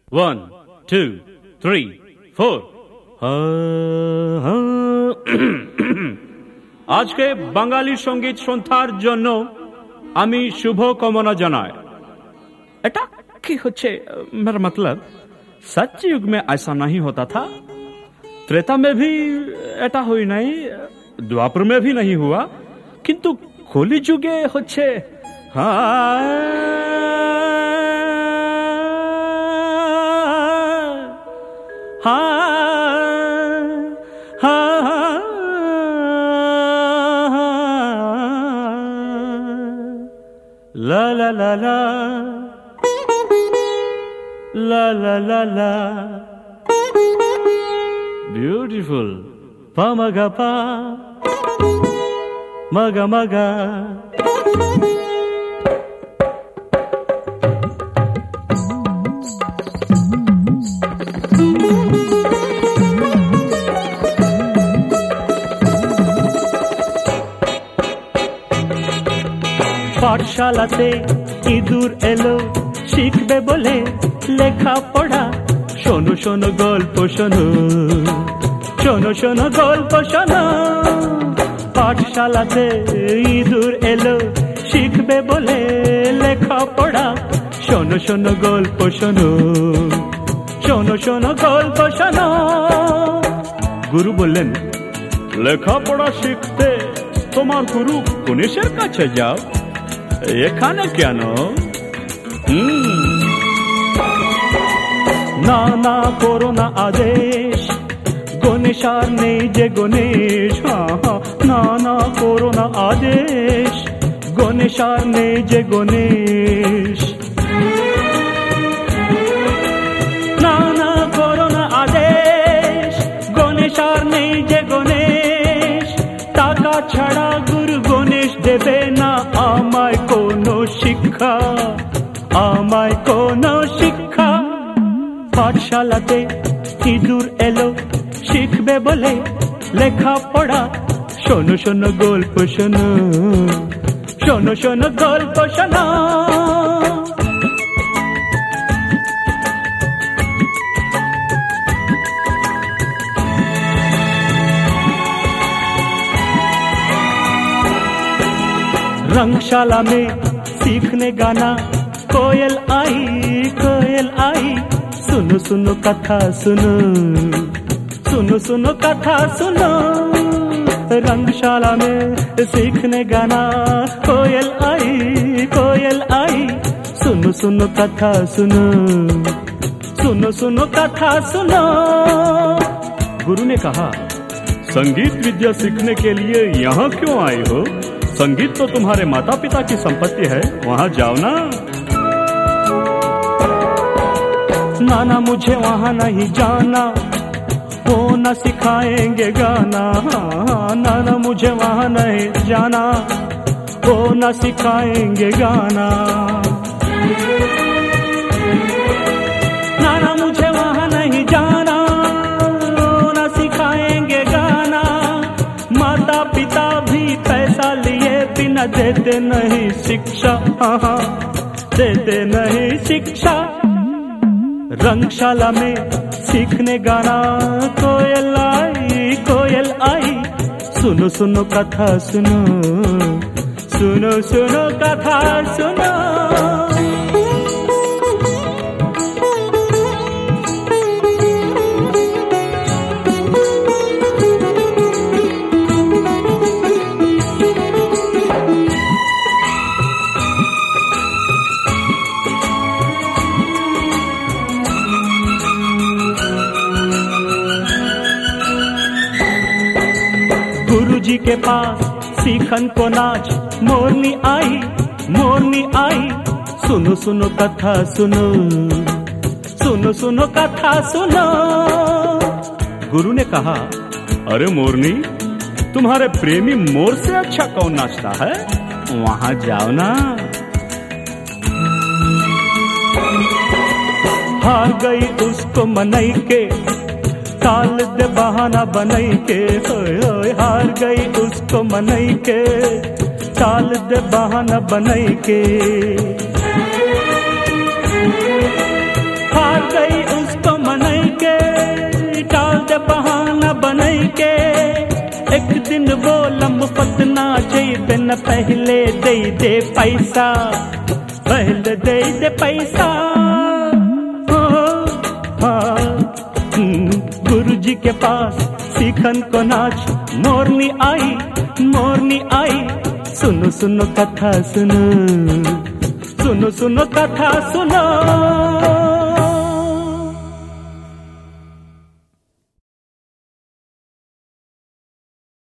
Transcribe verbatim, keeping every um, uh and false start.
One two three four. আজকে বাঙালি সঙ্গীত সন্ধ্যার জন্য আমি শুভ কামনা জানাই। এটা কি হচ্ছে? मेरा मतलब सच युग में ऐसा नहीं होता था, त्रेता में भी এটা হই নাই, দ্বাপর में भी नहीं हुआ, কিন্তু কলি যুগে হচ্ছে। লা লা লা লা la la la la, beautiful. Pa maga pa, maga maga. পাঠশালাতে ইঁদুর এলো শিখবে বলে লেখা পড়া, শোনো শোনো গল্প শোনো, শোনো শোনো গল্প শোনো। পাঠশালাতে ইঁদুর এলো শিখবে বলে লেখা পড়া, শোনো শোনো গল্প শোনো, শোনো শোনো গল্প শোনো। গুরু বললেন, লেখাপড়া শিখতে তোমার গুরু গণেশের কাছে যাও, এখানে কেন? হুম না না করো না আদেশ, গণেশ আর নেই যে গণেশ। না না করো না আদেশ, গণেশ আর নেই যে গণেশ। না না করো না আদেশ, গণেশ আর নেই যে গণেশ। টাকা ছাড়া গুরু গণেশ দেবে না আমায় কোনো শিক্ষা, আমায় কোনো শিক্ষা। পাঠশালাতে ইঁদুর এলো শিখবে বলে লেখা পড়া, শোনো শোনো গল্প শোনো, শোনো শোনো গল্প শোনো। रंगशाला में सीखने गाना, कोयल आई कोयल आई, सुनो सुनो कथा सुनो, सुनो सुनो कथा सुनो। रंगशाला में सीखने गाना, कोयल आई कोयल आई, सुनो सुनो कथा सुनो, सुनो सुनो कथा सुनो। गुरु ने कहा, संगीत विद्या सीखने के लिए यहाँ क्यों आई हो? संगीत तो तुम्हारे माता पिता की संपत्ति है, वहाँ जाओ ना। ना ना मुझे वहाँ नहीं जाना, वो न सिखाएंगे गाना। ना ना मुझे वहाँ नहीं जाना, वो न सिखाएंगे गाना। ना ना मुझे वहाँ नहीं जाना, वो न सिखाएंगे गाना। माता पिता भी पैसा लिए बिना देते नहीं शिक्षा, देते नहीं शिक्षा। रंगशाला में सीखने गाना, कोयल आई कोयल आई, सुनो सुनो कथा सुनो, सुनो सुनो कथा सुनो। गुरुजी के पास सीखन को नाच, मोरनी आई मोरनी आई, सुनो सुनो कथा सुनो, सुनो सुनो कथा सुनो। गुरु ने कहा, अरे मोरनी, तुम्हारे प्रेमी मोर से अच्छा कौन नाचता है? वहां जाओ ना। हार गई उसको मनई के, टाल दे बहाना बनई के। होय होय हार गई उसको मनई के, टाल दे बहाना बनई के। हार गई दे न पहले दे दे पैसा, पहले दे दे पैसा। ओ, हाँ, गुरुजी के पास सीखन को नाच, मोरनी आई मोरनी आई, सुनो सुनो कथा सुनो, सुनो सुनो कथा सुनो।